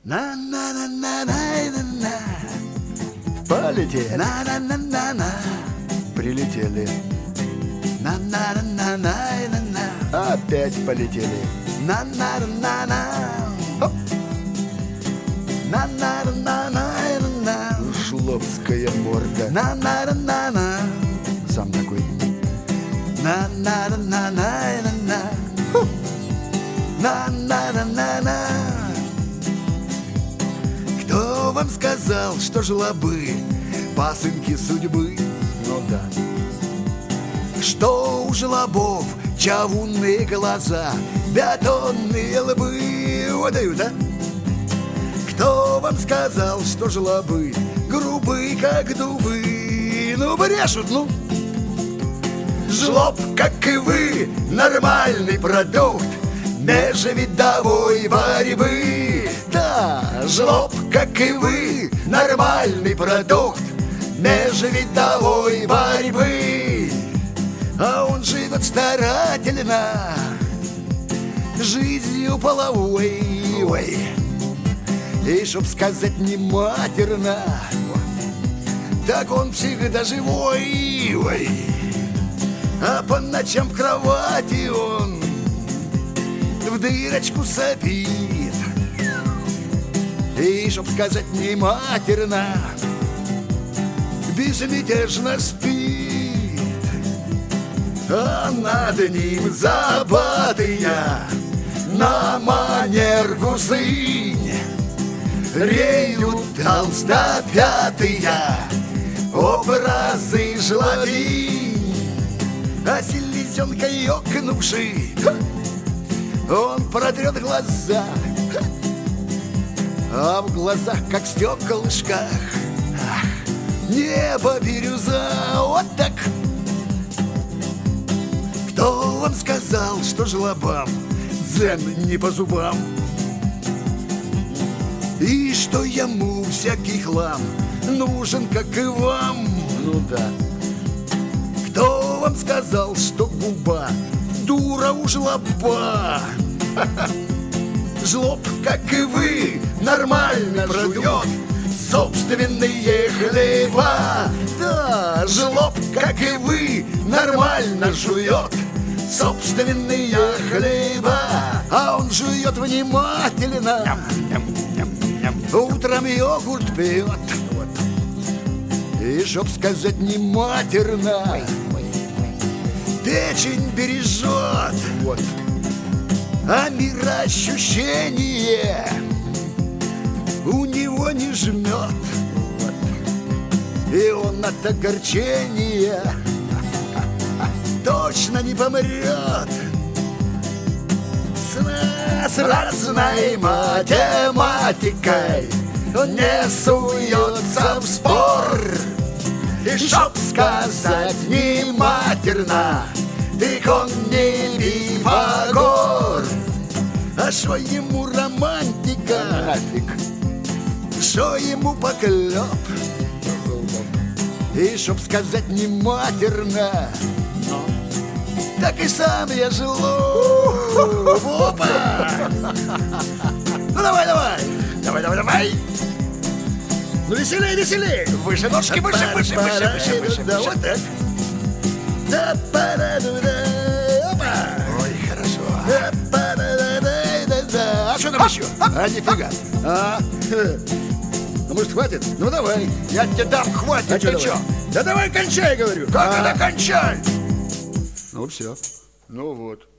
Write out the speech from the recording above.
На-на-на-на-на-на-на. Полетели. На-на-на-на-на. Прилетели. На-на-на-на-на-на. Опять полетели. На-на-на-на. На-на-на-на-на. Жлобская морда. На-на-на-на. Сам такой. На-на-на-на-на-на. На-на-на-на-на. Кто вам сказал, что жлобы пасынки судьбы? Ну да. Что у жлобов чавунные глаза, бетонные лбы выдают, а? Кто вам сказал, что жлобы грубы, как дубы? Ну, брешут, ну. Жлоб, как и вы, нормальный продукт межвидовой борьбы. Да, жлоб, как и вы, нормальный продукт межвидовой борьбы. А он живет старательно жизнью половой. Ой. И чтоб сказать не матерно, так он всегда живой. Ой. А по ночам в кровати он в дырочку сопит. И чтоб сказать не матерно, безмятежно спит. А над ним забатыя на манер гусынь реют толстопятыя образы жлобинь. А селезенкой ёкнувший он протрет глаза, а в глазах, как в стеклышках, небо бирюза. Вот так. Кто вам сказал, что жлобам дзен не по зубам? И что ему всякий хлам нужен, как и вам? Ну да. Кто вам сказал, что губа дура у жлоба? Жлоб, как и вы, нормально жует собственные хлеба. Да, жлоб, как и вы, нормально жует собственные хлеба. А он жует внимательно, утром йогурт пьет. И чтоб сказать не матерно, печень бережет. Вот. А мироощущение у него не жмет. Вот. И он от огорчения точно не помрет. С разной математикой не суется в спор. И чтоб сказать не матерно, так он не Пифагор. А шо ему романтика, нафиг, шо ему поклёп. И чтоб сказать не матерно, так и сам я жлоб. Опа! Ну давай, давай! Давай, давай, давай! Ну веселей, веселей! Выше ножки, выше, выше, выше, выше, выше. Да, вот так. Да, пара-ду-да. Опа! Ой, хорошо. Да, пара-да-да-да-да. А что там еще? А, нифига. А, ну, может, хватит? Ну, давай. Я тебе дам, хватит. А ты что? Да давай кончай, говорю. Как это кончай? Ну, все. Ну, вот.